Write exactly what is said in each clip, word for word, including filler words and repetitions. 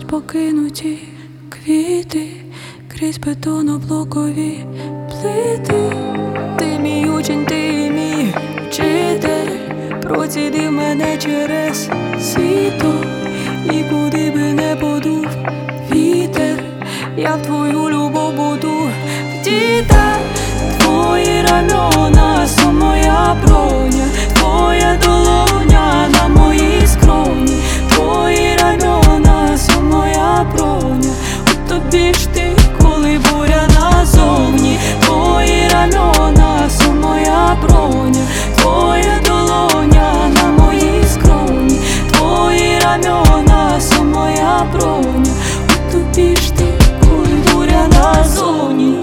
покинуті квіти, крізь бетоноблокові плити. Ти мій учень, ти мій вчитель, процідив мене через сіто. І куди би не подув вітер, я в твою любов буду вдіта. Твої рамена – це моя броня, твоя долоня на моїй скроні. Твої рамена – це моя броня, у тобі ж ти, коли буря назовні. Твої рамена – це моя броня, твоя долоня на моїй скроні. Твої рамена – це моя броня, у тобі ж ти, коли буря назовні.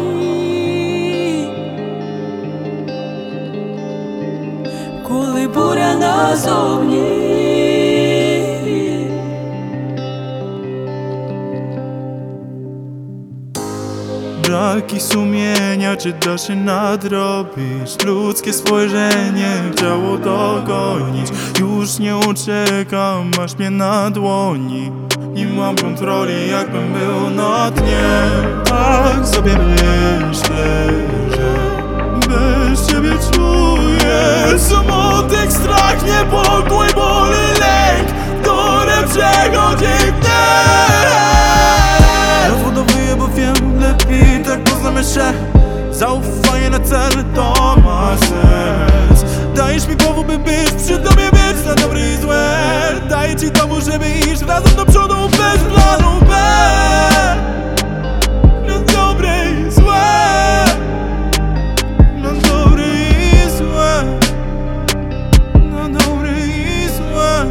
Коли буря назовні. Braki sumienia, czy da się nadrobić? Ludzkie spojrzenie chciało dogonić. Już nie uciekam, masz mnie na dłoni. Nie mam kontroli, jakbym był na dnie. Tak sobie myślę, że bez ciebie czuję smutek, strach, niepokój, ból i lęk, które przechodzi gniew. Rozładowuję, bo wiem lepiej, tak poznamy się. Zaufanie na cel to ma sens. Dajesz mi powód, by być przy tobie, być na dobre i złe. Daję ci dowód, żeby iść razem do przodu bez planu B. Na dobre i złe, na dobre i złe, na dobre i złe.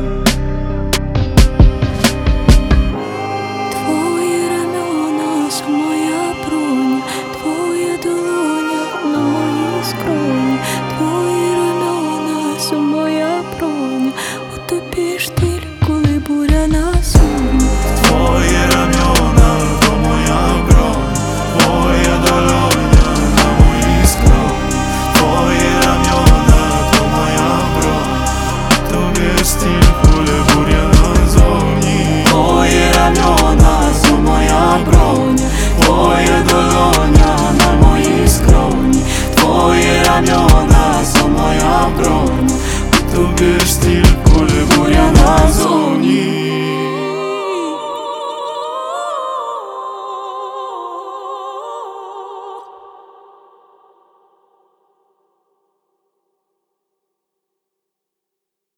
Твої рамена – це моя броня, твоя долоня на моїй скроні. Твої рамена – це моя броня, у тобі ж ти, коли буря назовні. Twoje ramiona to moja broń, twoja dolonia na mojej skroni. Twoje ramiona to moja broń, tobie styl, kule burja nazowni. Twoje ramiona – це моя броня, твоя долоня на моїй скроні. Твої рамена – це моя броня, Tobie styl,